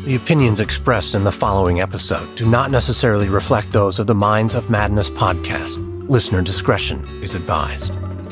The opinions expressed in the following episode do not necessarily reflect those of the Minds of Madness podcast. Listener discretion is advised.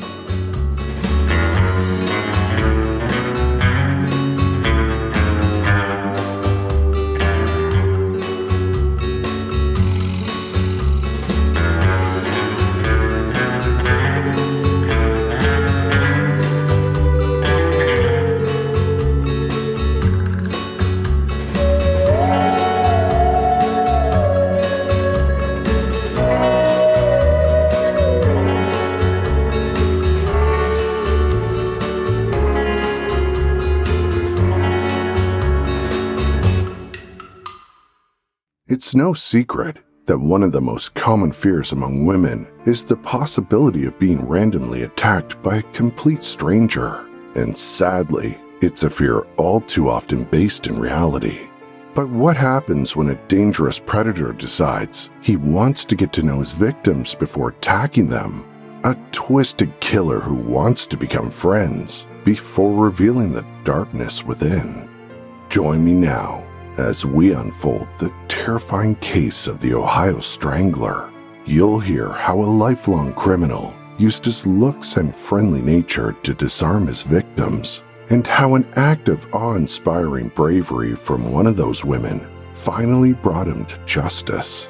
It's no secret that one of the most common fears among women is the possibility of being randomly attacked by a complete stranger, and sadly, it's a fear all too often based in reality. But what happens when a dangerous predator decides he wants to get to know his victims before attacking them? A twisted killer who wants to become friends before revealing the darkness within. Join me now as we unfold the terrifying case of the Ohio Strangler. You'll hear how a lifelong criminal used his looks and friendly nature to disarm his victims, and how an act of awe-inspiring bravery from one of those women finally brought him to justice.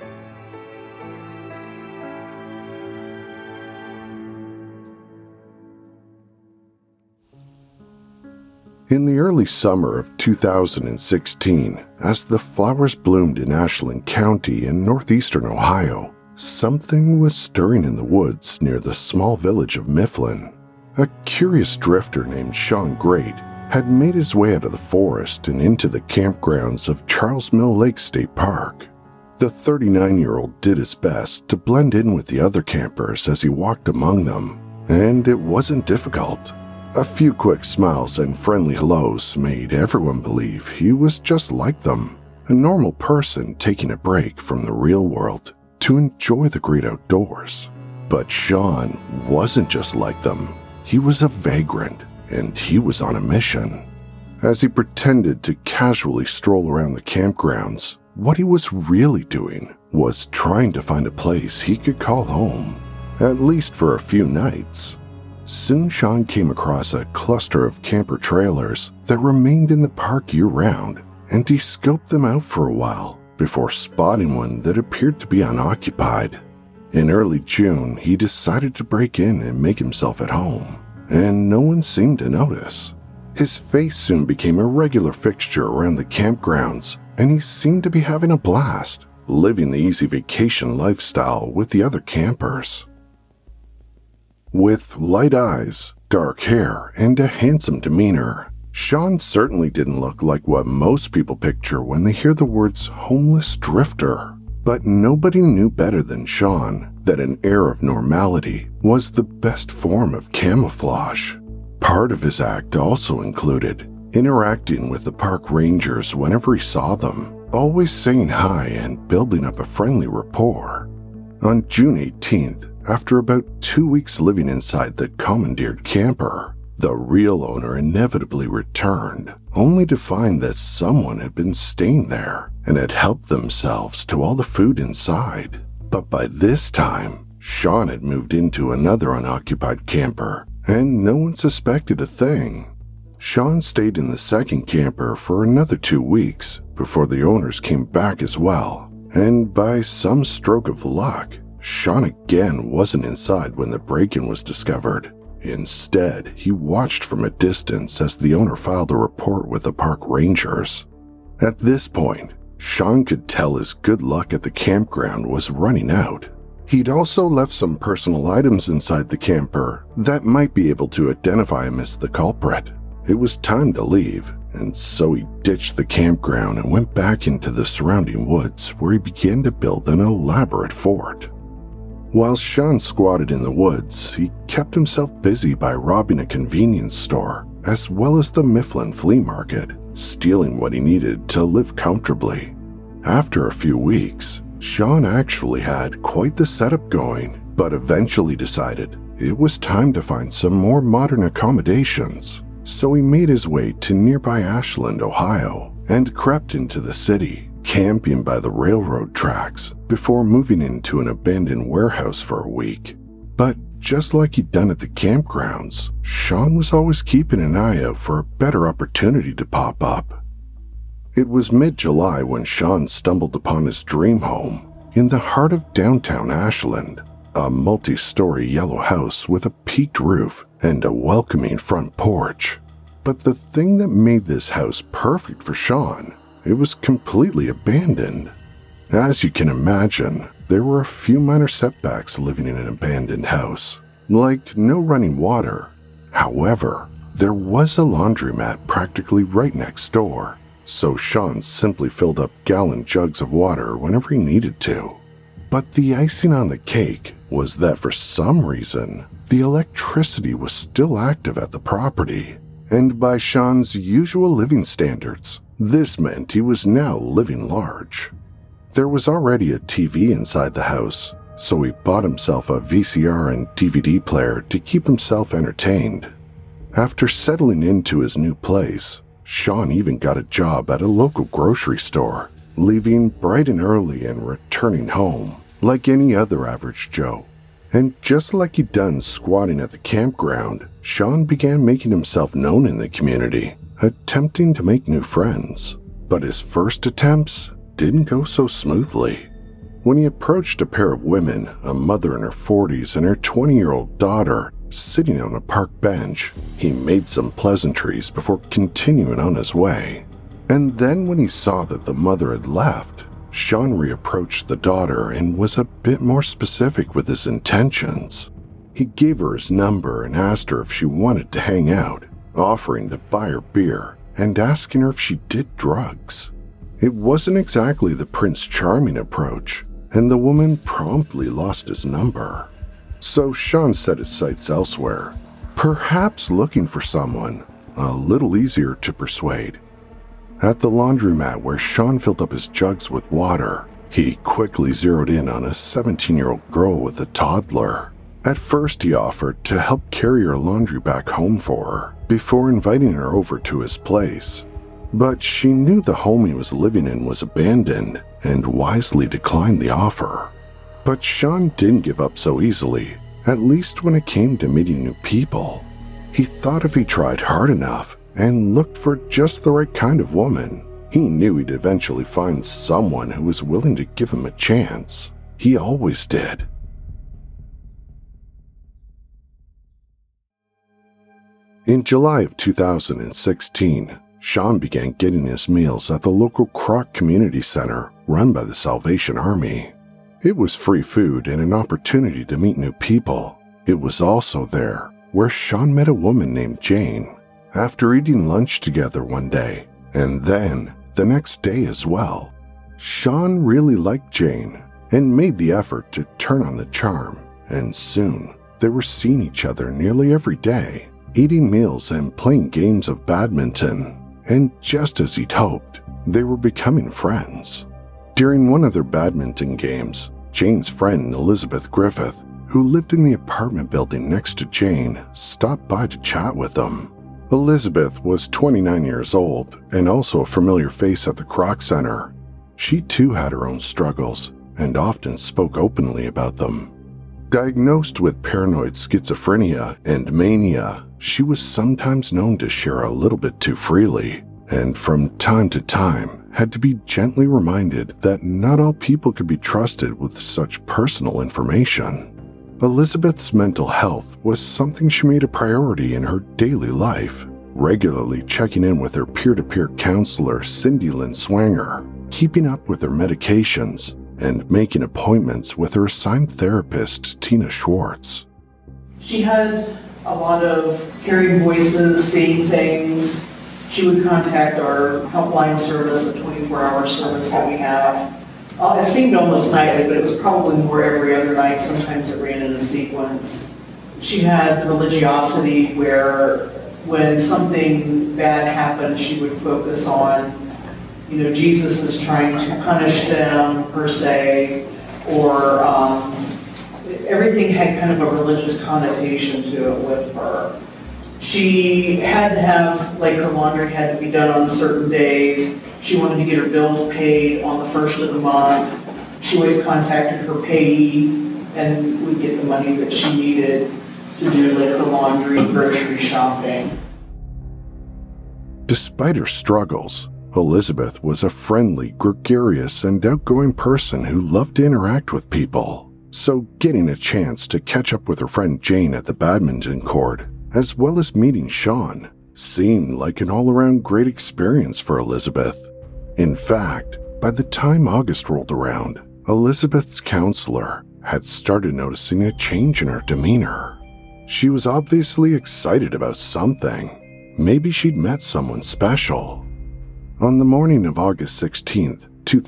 In the early summer of 2016, as the flowers bloomed in Ashland County in northeastern Ohio, something was stirring in the woods near the small village of Mifflin. A curious drifter named Sean Great had made his way out of the forest and into the campgrounds of Charles Mill Lake State Park. The 39-year-old did his best to blend in with the other campers as he walked among them, and it wasn't difficult. A few quick smiles and friendly hellos made everyone believe he was just like them, a normal person taking a break from the real world to enjoy the great outdoors. But Sean wasn't just like them. He was a vagrant, and he was on a mission. As he pretended to casually stroll around the campgrounds, what he was really doing was trying to find a place he could call home, at least for a few nights. Soon Sean came across a cluster of camper trailers that remained in the park year-round, and he scoped them out for a while before spotting one that appeared to be unoccupied. In early June, he decided to break in and make himself at home, and no one seemed to notice. His face soon became a regular fixture around the campgrounds, and he seemed to be having a blast, living the easy vacation lifestyle with the other campers. With light eyes, dark hair, and a handsome demeanor, Sean certainly didn't look like what most people picture when they hear the words homeless drifter. But nobody knew better than Sean that an air of normality was the best form of camouflage. Part of his act also included interacting with the park rangers whenever he saw them, always saying hi and building up a friendly rapport. On June 18th, after about 2 weeks living inside the commandeered camper, the real owner inevitably returned, only to find that someone had been staying there and had helped themselves to all the food inside. But by this time, Sean had moved into another unoccupied camper, and no one suspected a thing. Sean stayed in the second camper for another 2 weeks before the owners came back as well, and by some stroke of luck, Sean again wasn't inside when the break-in was discovered. Instead, he watched from a distance as the owner filed a report with the park rangers. At this point, Sean could tell his good luck at the campground was running out. He'd also left some personal items inside the camper that might be able to identify him as the culprit. It was time to leave, and so he ditched the campground and went back into the surrounding woods where he began to build an elaborate fort. While Sean squatted in the woods, he kept himself busy by robbing a convenience store, as well as the Mifflin flea market, stealing what he needed to live comfortably. After a few weeks, Sean actually had quite the setup going, but eventually decided it was time to find some more modern accommodations. so he made his way to nearby Ashland, Ohio, and crept into the city, camping by the railroad tracks before moving into an abandoned warehouse for a week. But just like he'd done at the campgrounds, Sean was always keeping an eye out for a better opportunity to pop up. It was mid-July when Sean stumbled upon his dream home in the heart of downtown Ashland, a multi-story yellow house with a peaked roof and a welcoming front porch. But the thing that made this house perfect for Sean, it was completely abandoned. As you can imagine, there were a few minor setbacks living in an abandoned house, like no running water. However, there was a laundromat practically right next door, so Sean simply filled up gallon jugs of water whenever he needed to. But the icing on the cake was that for some reason, the electricity was still active at the property, and by Sean's usual living standards, this meant he was now living large. There was already a TV inside the house, so he bought himself a VCR and DVD player to keep himself entertained. After settling into his new place, Sean even got a job at a local grocery store, leaving bright and early and returning home like any other average Joe. And just like he'd done squatting at the campground, Sean began making himself known in the community, attempting to make new friends. But his first attempts didn't go so smoothly. When he approached a pair of women, a mother in her 40s and her 20-year-old daughter, sitting on a park bench, he made some pleasantries before continuing on his way. And then when he saw that the mother had left, Sean reapproached the daughter and was a bit more specific with his intentions. He gave her his number and asked her if she wanted to hang out, offering to buy her beer and asking her if she did drugs. It wasn't exactly the Prince Charming approach, and the woman promptly lost his number. So Sean set his sights elsewhere, perhaps looking for someone a little easier to persuade. At the laundromat where Sean filled up his jugs with water, he quickly zeroed in on a 17-year-old girl with a toddler. At first, he offered to help carry her laundry back home for her before inviting her over to his place. But she knew the home he was living in was abandoned and wisely declined the offer. But Sean didn't give up so easily, at least when it came to meeting new people. He thought if he tried hard enough and looked for just the right kind of woman, he knew he'd eventually find someone who was willing to give him a chance. He always did. In July of 2016, Sean began getting his meals at the local Croc Community Center run by the Salvation Army. It was free food and an opportunity to meet new people. It was also there where Sean met a woman named Jane after eating lunch together one day, and then the next day as well. Sean really liked Jane and made the effort to turn on the charm, and soon they were seeing each other nearly every day, eating meals and playing games of badminton. And just as he'd hoped, they were becoming friends. During one of their badminton games, Jane's friend Elizabeth Griffith, who lived in the apartment building next to Jane, stopped by to chat with them. Elizabeth was 29 years old and also a familiar face at the Croc Center. She too had her own struggles and often spoke openly about them. Diagnosed with paranoid schizophrenia and mania, she was sometimes known to share a little bit too freely, and from time to time had to be gently reminded that not all people could be trusted with such personal information. Elizabeth's mental health was something she made a priority in her daily life, regularly checking in with her peer-to-peer counselor Cindy Lynn Swanger, keeping up with her medications, and making appointments with her assigned therapist, Tina Schwartz. She had a lot of hearing voices, seeing things. She would contact our helpline service, a 24-hour service that we have. It seemed almost nightly, but it was probably more every other night. Sometimes it ran in a sequence. She had religiosity where when something bad happened, she would focus on, Jesus is trying to punish them, per se, or everything had kind of a religious connotation to it with her. She had to have, like, her laundry had to be done on certain days. She wanted to get her bills paid on the first of the month. She always contacted her payee and would get the money that she needed to do, like, her laundry, grocery shopping. Despite her struggles, Elizabeth was a friendly, gregarious, and outgoing person who loved to interact with people. So getting a chance to catch up with her friend Jane at the badminton court, as well as meeting Sean, seemed like an all-around great experience for Elizabeth. In fact, by the time August rolled around, Elizabeth's counselor had started noticing a change in her demeanor. She was obviously excited about something. Maybe she'd met someone special. On the morning of August 16th,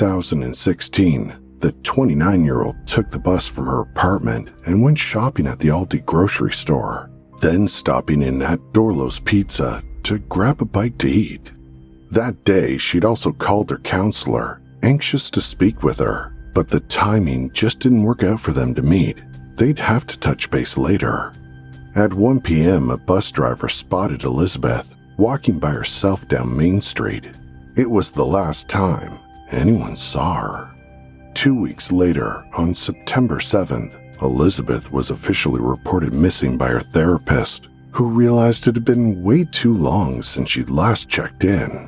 2016, the 29-year-old took the bus from her apartment and went shopping at the Aldi grocery store, then stopping in at Dorlo's Pizza to grab a bite to eat. That day, she'd also called her counselor, anxious to speak with her, but the timing just didn't work out for them to meet. They'd have to touch base later. At 1 p.m., a bus driver spotted Elizabeth walking by herself down Main Street. It was the last time anyone saw her. 2 weeks later, on September 7th, Elizabeth was officially reported missing by her therapist, who realized it had been way too long since she'd last checked in.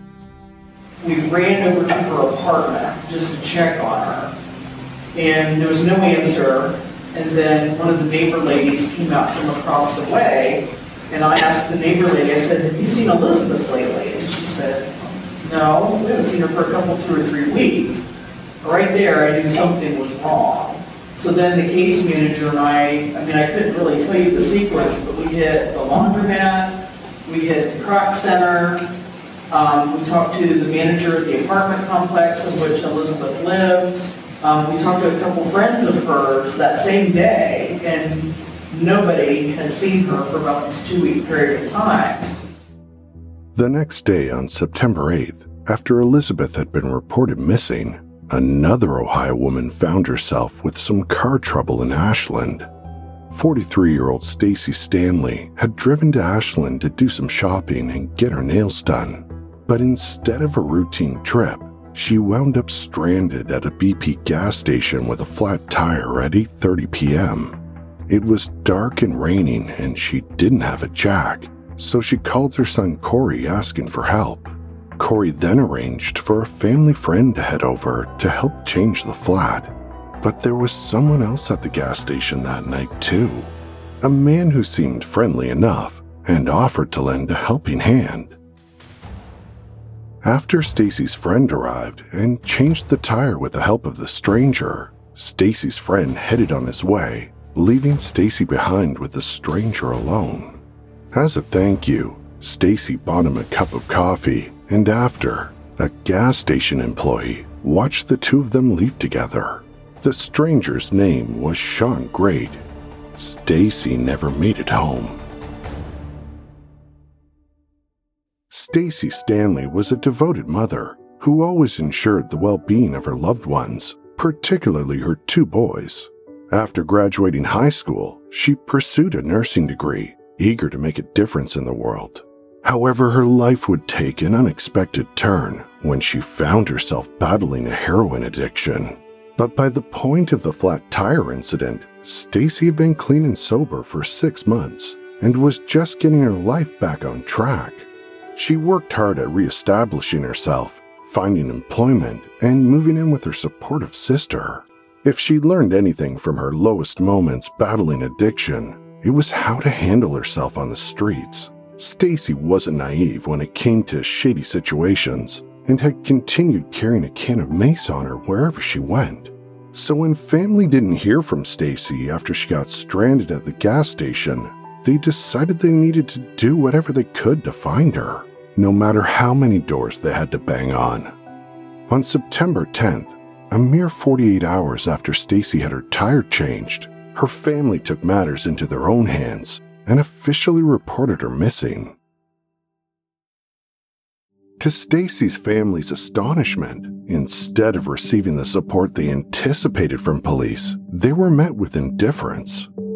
We ran over to her apartment just to check on her, and there was no answer. And then one of the neighbor ladies came out from across the way, and I asked the neighbor lady, I said, "Have you seen Elizabeth lately?" And she said, "No, we haven't seen her for a couple, 2 or 3 weeks." Right there, I knew something was wrong. So then the case manager and I couldn't really tell you the sequence, but we hit the laundromat, we hit the Croc Center, we talked to the manager at the apartment complex in which Elizabeth lived. We talked to a couple friends of hers that same day, and nobody had seen her for about this 2-week period of time. The next day, on September 8th, after Elizabeth had been reported missing, another Ohio woman found herself with some car trouble in Ashland. 43-year-old Stacy Stanley had driven to Ashland to do some shopping and get her nails done. But instead of a routine trip, she wound up stranded at a BP gas station with a flat tire at 8:30 p.m. It was dark and raining, and she didn't have a jack, so she called her son Corey asking for help. Corey then arranged for a family friend to head over to help change the flat. But there was someone else at the gas station that night too. A man who seemed friendly enough and offered to lend a helping hand. After Stacy's friend arrived and changed the tire with the help of the stranger, Stacy's friend headed on his way, leaving Stacy behind with the stranger alone. As a thank you, Stacy bought him a cup of coffee, and after, a gas station employee watched the two of them leave together. The stranger's name was Sean Grade. Stacy never made it home. Stacy Stanley was a devoted mother who always ensured the well-being of her loved ones, particularly her 2 boys. After graduating high school, she pursued a nursing degree, eager to make a difference in the world. However, her life would take an unexpected turn when she found herself battling a heroin addiction. But by the point of the flat tire incident, Stacy had been clean and sober for 6 months and was just getting her life back on track. She worked hard at reestablishing herself, finding employment, and moving in with her supportive sister. If she learned anything from her lowest moments battling addiction, it was how to handle herself on the streets. Stacy wasn't naive when it came to shady situations and had continued carrying a can of mace on her wherever she went. So when family didn't hear from Stacy after she got stranded at the gas station, they decided they needed to do whatever they could to find her, no matter how many doors they had to bang on. On September 10th, a mere 48 hours after Stacy had her tire changed, her family took matters into their own hands and officially reported her missing. To Stacy's family's astonishment, instead of receiving the support they anticipated from police, they were met with indifference.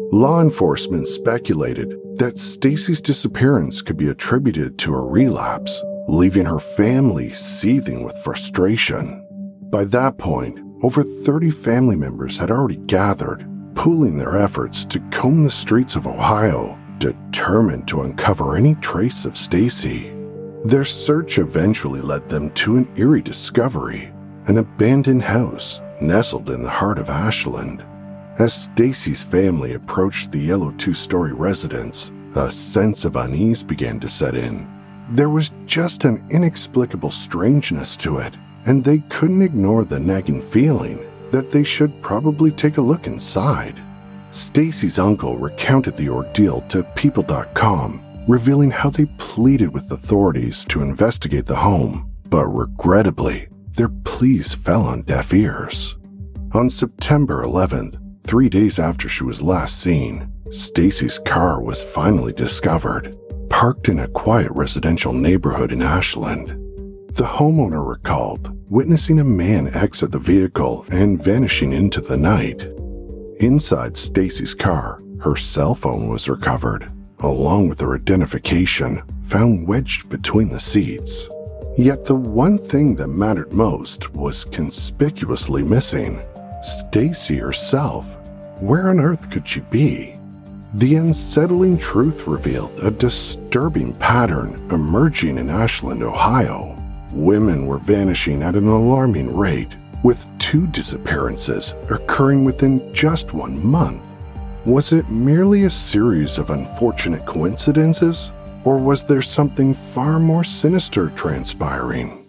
Law enforcement speculated that Stacy's disappearance could be attributed to a relapse, leaving her family seething with frustration. By that point, over 30 family members had already gathered, pooling their efforts to comb the streets of Ohio, determined to uncover any trace of Stacy. Their search eventually led them to an eerie discovery, an abandoned house nestled in the heart of Ashland. As Stacy's family approached the yellow two-story residence, a sense of unease began to set in. There was just an inexplicable strangeness to it, and they couldn't ignore the nagging feeling that they should probably take a look inside. Stacy's uncle recounted the ordeal to People.com, revealing how they pleaded with authorities to investigate the home, but regrettably, their pleas fell on deaf ears. On September 11th, 3 days after she was last seen, Stacy's car was finally discovered, parked in a quiet residential neighborhood in Ashland. The homeowner recalled witnessing a man exit the vehicle and vanishing into the night. Inside Stacy's car, her cell phone was recovered, along with her identification found wedged between the seats. Yet the one thing that mattered most was conspicuously missing: Stacy herself. Where on earth could she be? The unsettling truth revealed a disturbing pattern emerging in Ashland, Ohio. Women were vanishing at an alarming rate, with 2 disappearances occurring within just 1 month. Was it merely a series of unfortunate coincidences, or was there something far more sinister transpiring?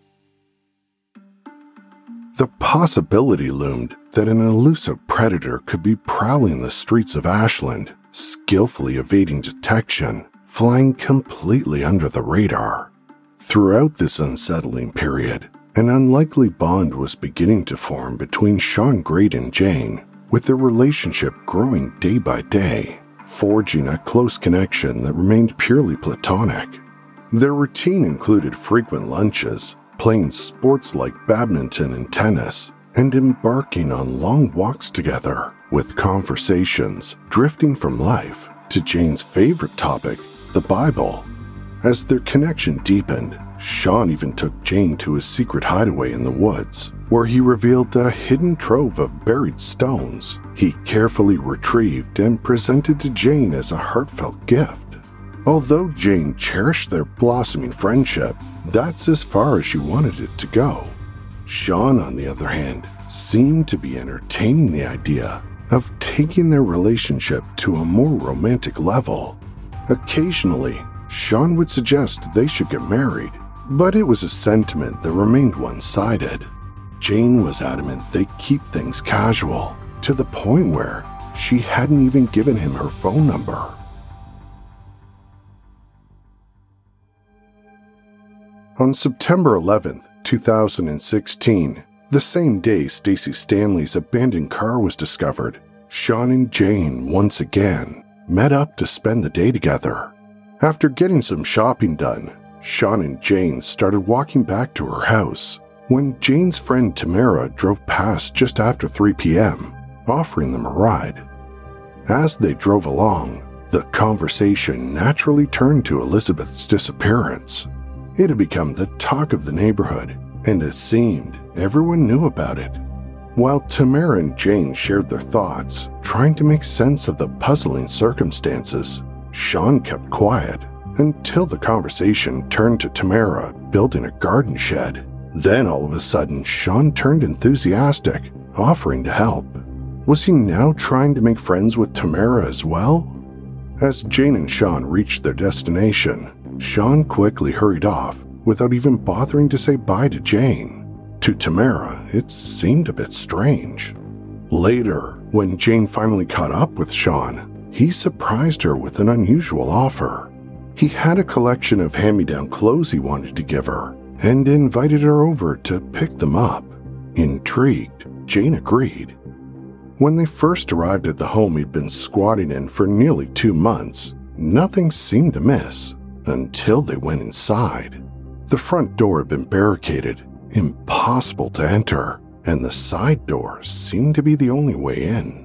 The possibility loomed that an elusive predator could be prowling the streets of Ashland, skillfully evading detection, flying completely under the radar. Throughout this unsettling period, an unlikely bond was beginning to form between Sean Grade and Jane, with their relationship growing day by day, forging a close connection that remained purely platonic. Their routine included frequent lunches, playing sports like badminton and tennis, and embarking on long walks together, with conversations drifting from life to Jane's favorite topic, the Bible. As their connection deepened, Sean even took Jane to his secret hideaway in the woods, where he revealed a hidden trove of buried stones he carefully retrieved and presented to Jane as a heartfelt gift. Although Jane cherished their blossoming friendship, that's as far as she wanted it to go. Sean, on the other hand, seemed to be entertaining the idea of taking their relationship to a more romantic level. Occasionally, Sean would suggest they should get married, but it was a sentiment that remained one-sided. Jane was adamant they keep things casual, to the point where she hadn't even given him her phone number. On September 11th, 2016, the same day Stacy Stanley's abandoned car was discovered, Sean and Jane once again met up to spend the day together. After getting some shopping done, Sean and Jane started walking back to her house when Jane's friend Tamara drove past just after 3 p.m., offering them a ride. As they drove along, the conversation naturally turned to Elizabeth's disappearance. It had become the talk of the neighborhood, and it seemed everyone knew about it. While Tamara and Jane shared their thoughts, trying to make sense of the puzzling circumstances, Sean kept quiet until the conversation turned to Tamara building a garden shed. Then all of a sudden, Sean turned enthusiastic, offering to help. Was he now trying to make friends with Tamara as well? As Jane and Sean reached their destination, Sean quickly hurried off without even bothering to say bye to Jane. To Tamara, it seemed a bit strange. Later, when Jane finally caught up with Sean, he surprised her with an unusual offer. He had a collection of hand-me-down clothes he wanted to give her and invited her over to pick them up. Intrigued, Jane agreed. When they first arrived at the home he'd been squatting in for nearly 2 months, nothing seemed amiss until they went inside. The front door had been barricaded, impossible to enter, and the side door seemed to be the only way in.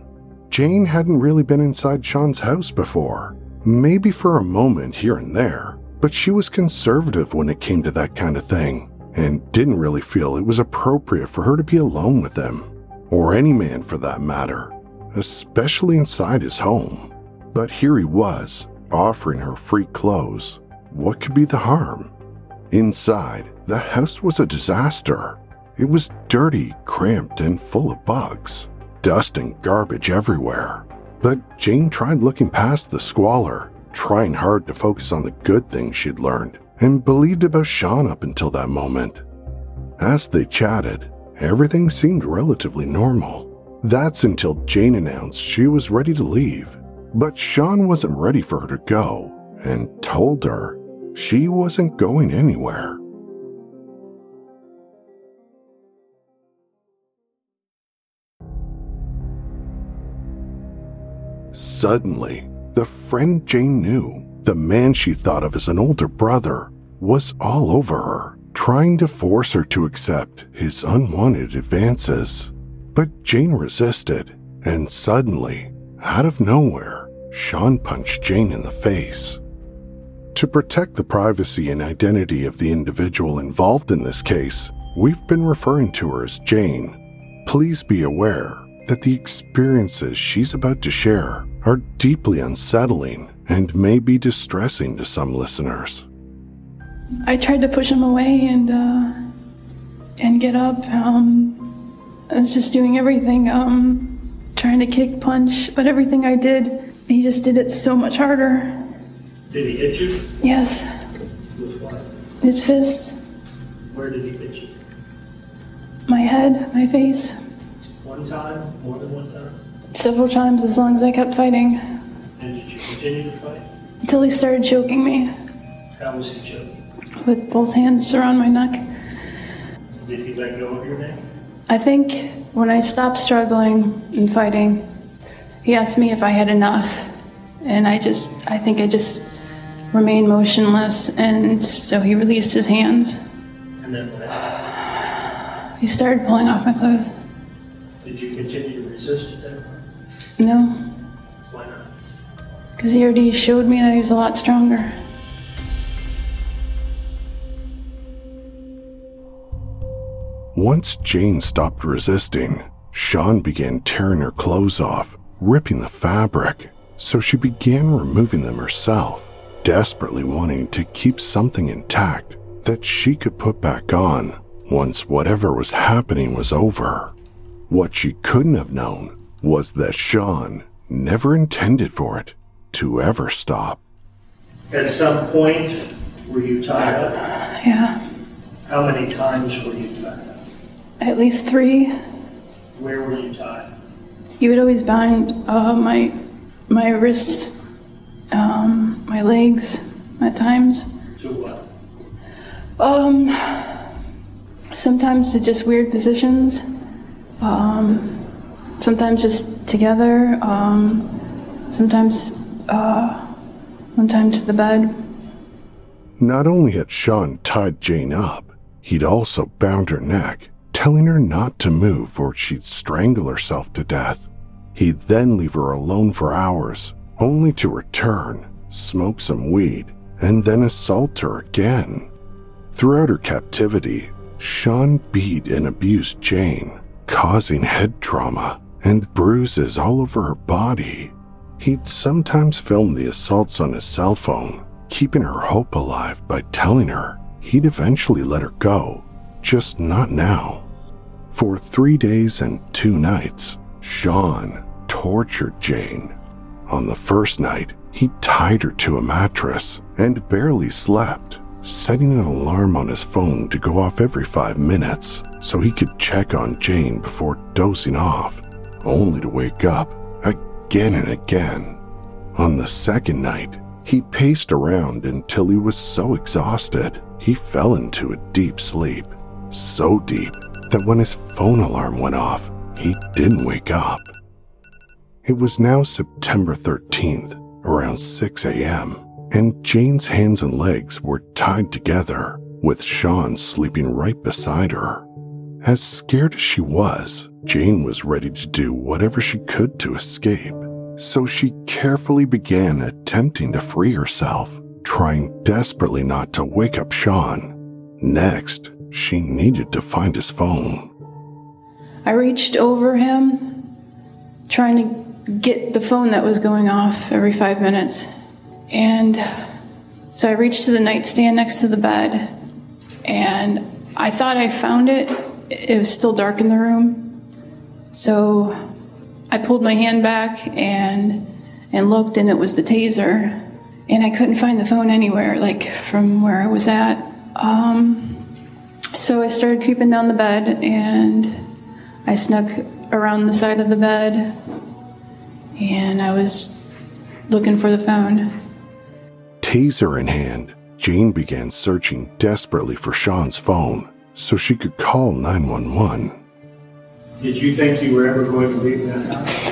Jane hadn't really been inside Sean's house before, maybe for a moment here and there, but she was conservative when it came to that kind of thing, and didn't really feel it was appropriate for her to be alone with him, or any man for that matter, especially inside his home. But here he was, offering her free clothes. What could be the harm? Inside, the house was a disaster. It was dirty, cramped, and full of bugs, dust and garbage everywhere. But Jane tried looking past the squalor, trying hard to focus on the good things she'd learned and believed about Sean up until that moment. As they chatted, everything seemed relatively normal. That's until Jane announced she was ready to leave, but Sean wasn't ready for her to go and told her she wasn't going anywhere. Suddenly, the friend Jane knew, the man she thought of as an older brother, was all over her, trying to force her to accept his unwanted advances. But Jane resisted, and suddenly, out of nowhere, Sean punched Jane in the face. To protect the privacy and identity of the individual involved in this case, we've been referring to her as Jane. Please be aware that the experiences she's about to share are deeply unsettling and may be distressing to some listeners. I tried to push him away and get up. I was just doing everything, trying to kick, punch, but everything I did, he just did it so much harder. Did he hit you? Yes. With what? His fists. Where did he hit you? My head, my face. One time? More than one time? Several times, as long as I kept fighting. And did you continue to fight? Until he started choking me. How was he choking? With both hands around my neck. Did he let go of your neck? I think when I stopped struggling and fighting, he asked me if I had enough. And I think I just remained motionless, and so he released his hands. And then what happened? He started pulling off my clothes. Did you continue to resist at that point? No, Why not? because he already showed me that he was a lot stronger. Once Jane stopped resisting, Sean began tearing her clothes off, ripping the fabric, so she began removing them herself, desperately wanting to keep something intact that she could put back on once whatever was happening was over. What she couldn't have known was that Sean never intended for it to ever stop. At some point, were you tied up? Yeah, How many times were you tied up? at least 3. Where were you tied? He would always bind my wrists, my legs at times. To what? Sometimes to just weird positions. Sometimes just together. Sometimes one time to the bed. Not only had Sean tied Jane up, he'd also bound her neck, telling her not to move or she'd strangle herself to death. He'd then leave her alone for hours, only to return, smoke some weed, and then assault her again. Throughout her captivity, Sean beat and abused Jane, causing head trauma and bruises all over her body. He'd sometimes film the assaults on his cell phone, keeping her hope alive by telling her he'd eventually let her go, just not now. For 3 days and 2 nights, Sean tortured Jane. On the first night, he tied her to a mattress and barely slept, setting an alarm on his phone to go off every 5 minutes so he could check on Jane before dozing off, only to wake up again and again. On the second night, he paced around until he was so exhausted he fell into a deep sleep, so deep that when his phone alarm went off, he didn't wake up. It was now September 13th, around 6 a.m., and Jane's hands and legs were tied together, with Sean sleeping right beside her. As scared as she was, Jane was ready to do whatever she could to escape. So she carefully began attempting to free herself, trying desperately not to wake up Sean. Next, she needed to find his phone. I reached over him, trying to get the phone that was going off every 5 minutes. And so I reached to the nightstand next to the bed, and I thought I found it. It was still dark in the room. So I pulled my hand back and looked, and it was the taser. And I couldn't find the phone anywhere, like from where I was at. So I started creeping down the bed, and I snuck around the side of the bed, and I was looking for the phone. Taser in hand, Jane began searching desperately for Sean's phone so she could call 911. Did you think you were ever going to leave that house?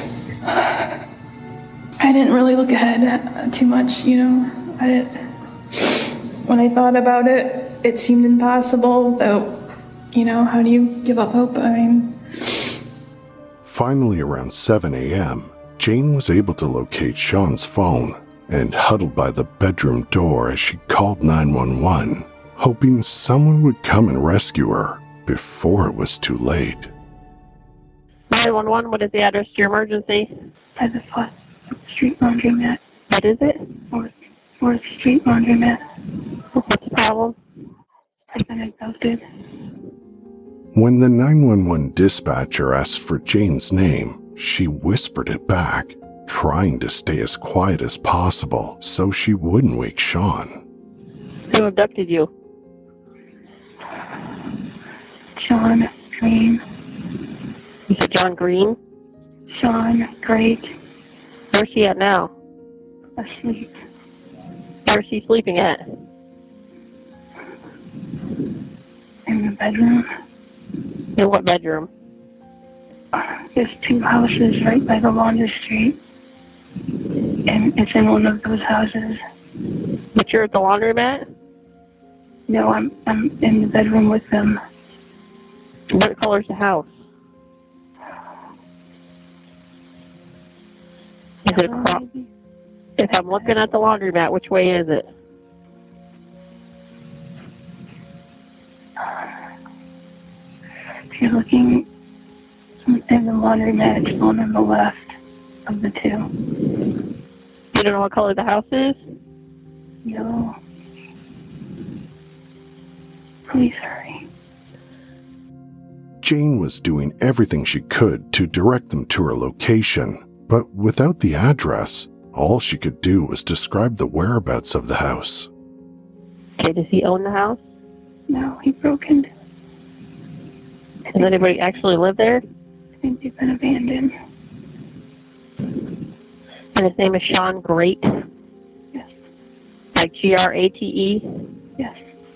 I didn't really look ahead too much, you know. When I thought about it, it seemed impossible, though, you know, how do you give up hope? I mean... Finally, around 7 a.m., Jane was able to locate Sean's phone and huddled by the bedroom door as she called 911, hoping someone would come and rescue her before it was too late. 911, what is the address to your emergency? By the 4th Street Laundromat. What is it? 4th Street Laundromat. What's the problem? I've been abducted. When the 911 dispatcher asked for Jane's name, she whispered it back, trying to stay as quiet as possible so she wouldn't wake Sean. Who abducted you? Sean Green. You said John Green? Sean Great. Where's she at now? Asleep. Where's she sleeping at? In the bedroom. In what bedroom? There's 2 houses right by the laundry street. And it's in one of those houses. But you're at the laundromat? No, I'm in the bedroom with them. What color's the house? Is it across? If I'm looking at the laundromat, which way is it? If you're looking in the laundromat, it's on the left of the 2. You don't know what color the house is? No. Please hurry. Jane was doing everything she could to direct them to her location, but without the address, all she could do was describe the whereabouts of the house. Okay, does he own the house? No, he broke into. Does anybody actually live there? I think they've been abandoned. And his name is Sean Great? Yes. Like Grate? Yes.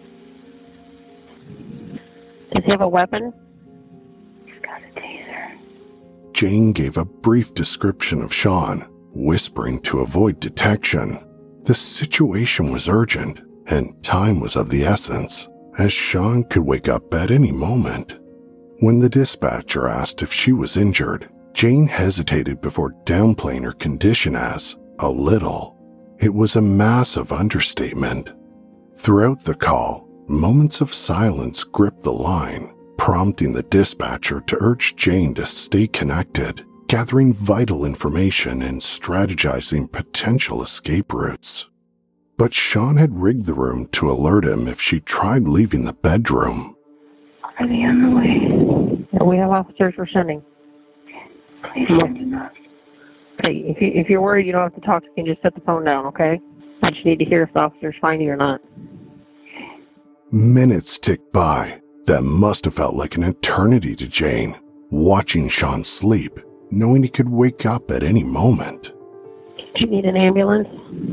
Does he have a weapon? He's got a taser. Jane gave a brief description of Sean, whispering to avoid detection. The situation was urgent, and time was of the essence, as Sean could wake up at any moment. When the dispatcher asked if she was injured, Jane hesitated before downplaying her condition as a little. It was a massive understatement. Throughout the call, moments of silence gripped the line, prompting the dispatcher to urge Jane to stay connected, gathering vital information and strategizing potential escape routes. But Sean had rigged the room to alert him if she tried leaving the bedroom. Are they on the way? No, we have officers we're sending. Please send them up. Okay, if you're worried you don't have to talk, you can just set the phone down, okay? I just need to hear if the officers find you or not. Minutes ticked by that must have felt like an eternity to Jane, watching Sean sleep, knowing he could wake up at any moment. Do you need an ambulance?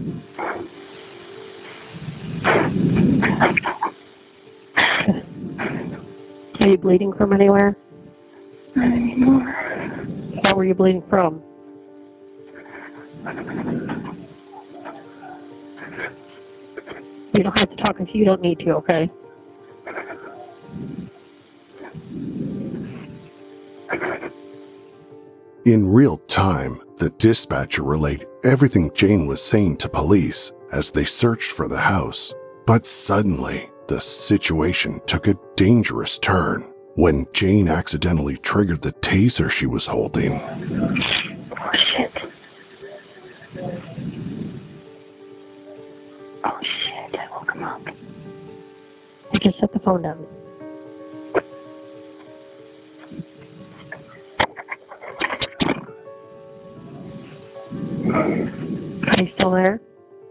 Are you bleeding from anywhere? Not anymore. Where were you bleeding from? You don't have to talk if you don't need to, okay? In real time, the dispatcher relayed everything Jane was saying to police as they searched for the house. But suddenly, the situation took a dangerous turn when Jane accidentally triggered the taser she was holding. Oh, shit. Oh, shit. I woke him up. You just set the phone down. Are you still there?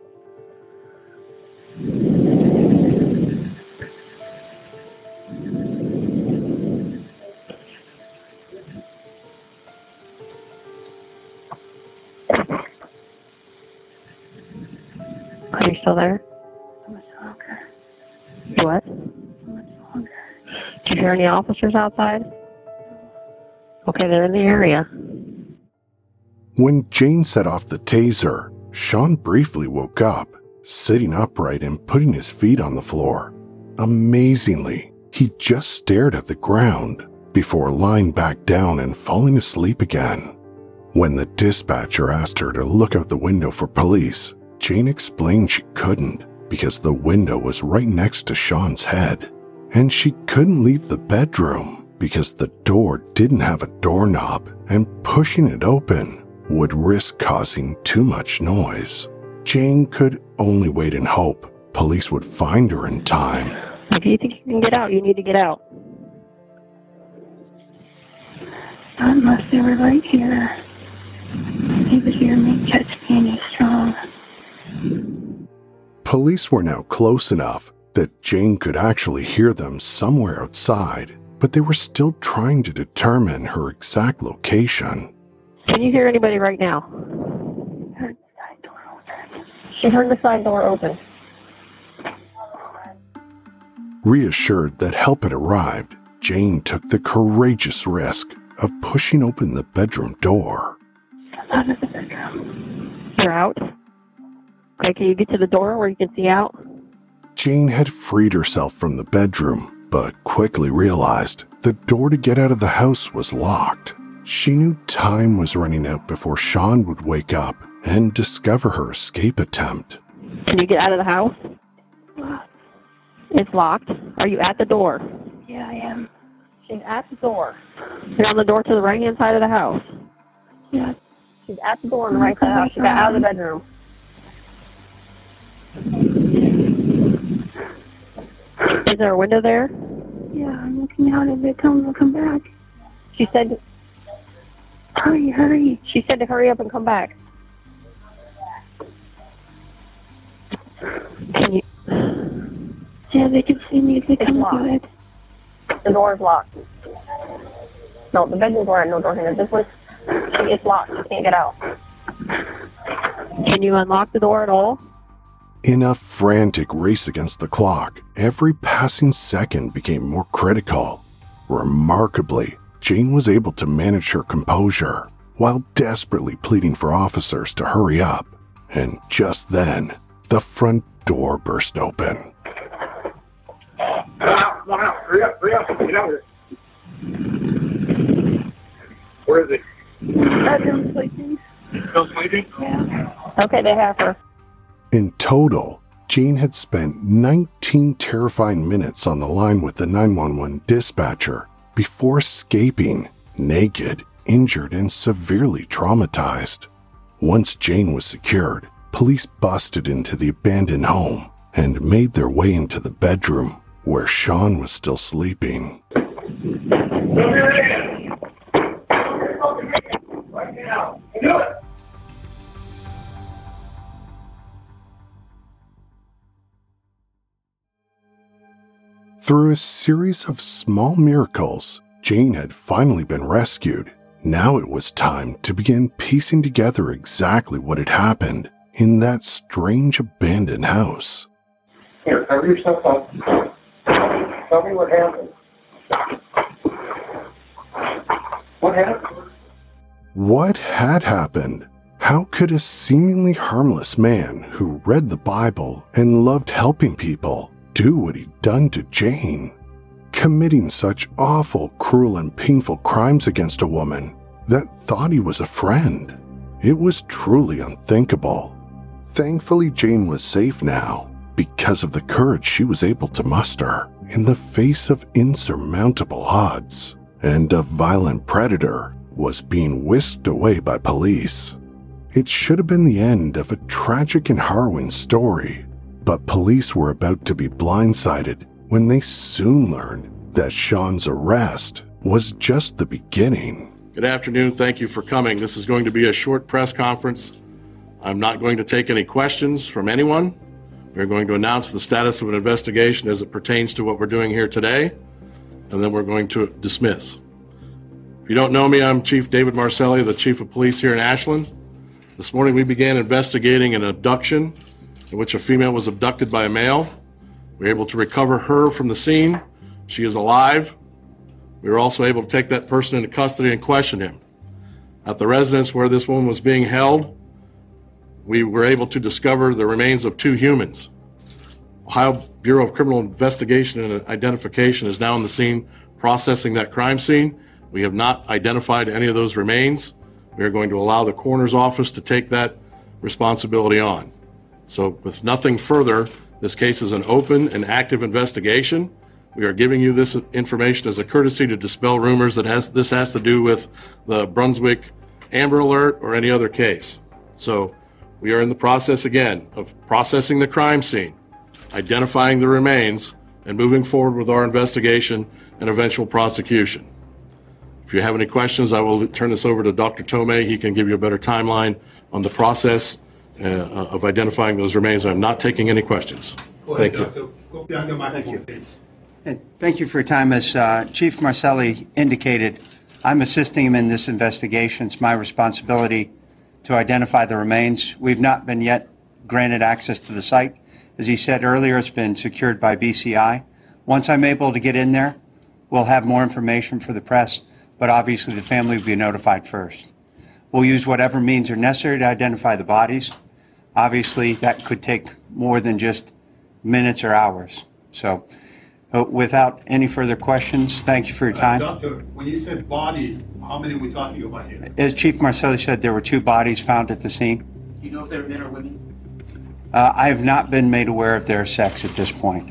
Are you still there? How much longer? What? How much longer? Do you hear any officers outside? Okay, they're in the area. When Jane set off the taser, Sean briefly woke up, sitting upright and putting his feet on the floor. Amazingly, he just stared at the ground before lying back down and falling asleep again. When the dispatcher asked her to look out the window for police, Jane explained she couldn't because the window was right next to Sean's head, and she couldn't leave the bedroom because the door didn't have a doorknob and pushing it open would risk causing too much noise. Jane could only wait and hope police would find her in time. If you think you can get out, you need to get out. Not unless they were right here. He would hear me, catch me, and he's strong. Police were now close enough that Jane could actually hear them somewhere outside, but they were still trying to determine her exact location. Can you hear anybody right now? Heard the side door open. She heard the side door open. Reassured that help had arrived, Jane took the courageous risk of pushing open the bedroom door. I'm out of the bedroom. You're out? Okay, can you get to the door where you can see out? Jane had freed herself from the bedroom, but quickly realized the door to get out of the house was locked. She knew time was running out before Sean would wake up and discover her escape attempt. Can you get out of the house? Locked. It's locked. Are you at the door? Yeah, I am. She's at the door. You're on the door to the right-hand side of the house. Yeah. She's at the door on the right side of the house. She got out of the bedroom. Is there a window there? Yeah, I'm looking out of it. Tell him to come back. She said... Hurry, hurry. She said to hurry up and come back. Can you... Yeah, they can see me if they come locked. to it. The door is locked. No, the bedroom door had no door here. This one, it's locked. You can't get out. Can you unlock the door at all? In a frantic race against the clock, every passing second became more critical. Remarkably, Jane was able to manage her composure while desperately pleading for officers to hurry up. And just then, the front door burst open. Hurry up, get out here. Where is he? Bedroom sleeping. Still sleeping? Yeah. Okay, they have her. In total, Jane had spent 19 terrifying minutes on the line with the 911 dispatcher before escaping, naked, injured, and severely traumatized. Once Jane was secured, police busted into the abandoned home and made their way into the bedroom where Sean was still sleeping. Through a series of small miracles, Jane had finally been rescued. Now it was time to begin piecing together exactly what had happened in that strange abandoned house. Here, cover yourself up. Tell me what happened. What happened? What had happened? How could a seemingly harmless man who read the Bible and loved helping people do what he'd done to Jane? Committing such awful, cruel, and painful crimes against a woman that thought he was a friend. It was truly unthinkable. Thankfully, Jane was safe now because of the courage she was able to muster in the face of insurmountable odds, and a violent predator was being whisked away by police. It should have been the end of a tragic and harrowing story, but police were about to be blindsided when they soon learned that Sean's arrest was just the beginning. Good afternoon. Thank you for coming. This is going to be a short press conference. I'm not going to take any questions from anyone. We're going to announce the status of an investigation as it pertains to what we're doing here today, and then we're going to dismiss. If you don't know me, I'm Chief David Marcelli, the Chief of Police here in Ashland. This morning we began investigating an abduction in which a female was abducted by a male. We were able to recover her from the scene. She is alive. We were also able to take that person into custody and question him. At the residence where this woman was being held, we were able to discover the remains of 2 humans. Ohio Bureau of Criminal Investigation and Identification is now on the scene processing that crime scene. We have not identified any of those remains. We are going to allow the coroner's office to take that responsibility on. So with nothing further, this case is an open and active investigation. We are giving you this information as a courtesy to dispel rumors that this has to do with the Brunswick Amber Alert or any other case. So we are in the process again of processing the crime scene, identifying the remains, and moving forward with our investigation and eventual prosecution. If you have any questions, I will turn this over to Dr. Tomei. He can give you a better timeline on the process of identifying those remains. I'm not taking any questions. Thank you. Go behind the microphone, please. Thank you for your time. As Chief Marcelli indicated, I'm assisting him in this investigation. It's my responsibility to identify the remains. We've not been yet granted access to the site. As he said earlier, it's been secured by BCI. Once I'm able to get in there, we'll have more information for the press, but obviously the family will be notified first. We'll use whatever means are necessary to identify the bodies. Obviously, that could take more than just minutes or hours. So, without any further questions, thank you for your time. Doctor, when you said bodies, how many are we talking about here? As Chief Marcelli said, there were 2 bodies found at the scene. Do you know if they were men or women? I have not been made aware of their sex at this point.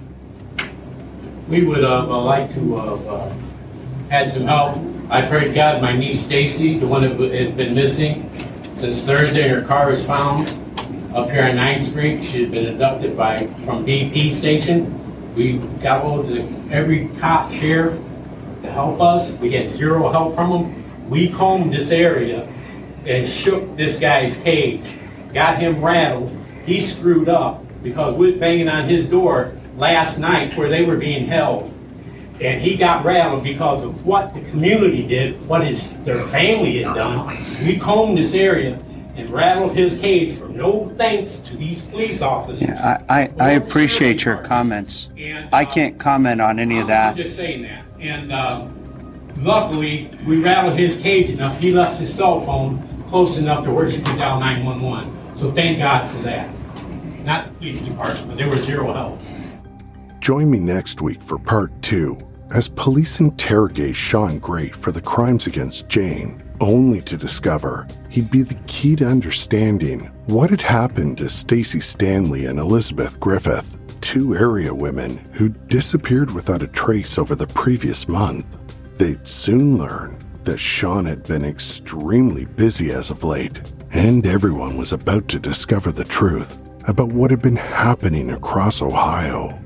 We would like to have had some help. I pray to God my niece Stacy, the one that has been missing since Thursday, her car was found up here on 9th Street. She had been abducted from BP station. We got hold of every top sheriff to help us. We had 0 help from them. We combed this area and shook this guy's cage, got him rattled. He screwed up because we were banging on his door last night where they were being held. And he got rattled because of what the community did, what their family had done. We combed this area and rattled his cage for no thanks to these police officers. Yeah, I appreciate your comments. And, I can't comment on any of that. I'm just saying that. And luckily, we rattled his cage enough. He left his cell phone close enough to where she could dial 911. So thank God for that. Not the police department, but there was 0 help. Join me next week for part 2 as police interrogate Sean Great for the crimes against Jane, only to discover he'd be the key to understanding what had happened to Stacy Stanley and Elizabeth Griffith, 2 area women who disappeared without a trace over the previous month. They'd soon learn that Sean had been extremely busy as of late, and everyone was about to discover the truth about what had been happening across Ohio.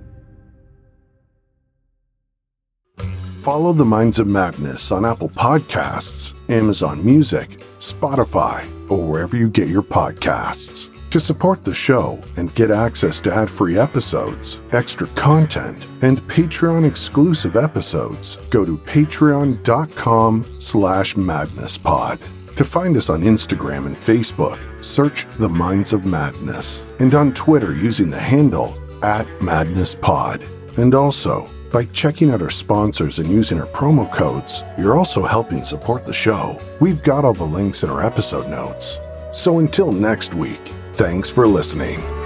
Follow The Minds of Madness on Apple Podcasts, Amazon Music, Spotify, or wherever you get your podcasts. To support the show and get access to ad-free episodes, extra content, and Patreon-exclusive episodes, go to patreon.com/madnesspod. To find us on Instagram and Facebook, search The Minds of Madness, and on Twitter using the handle @MadnessPod. And also, by checking out our sponsors and using our promo codes, you're also helping support the show. We've got all the links in our episode notes. So until next week, thanks for listening.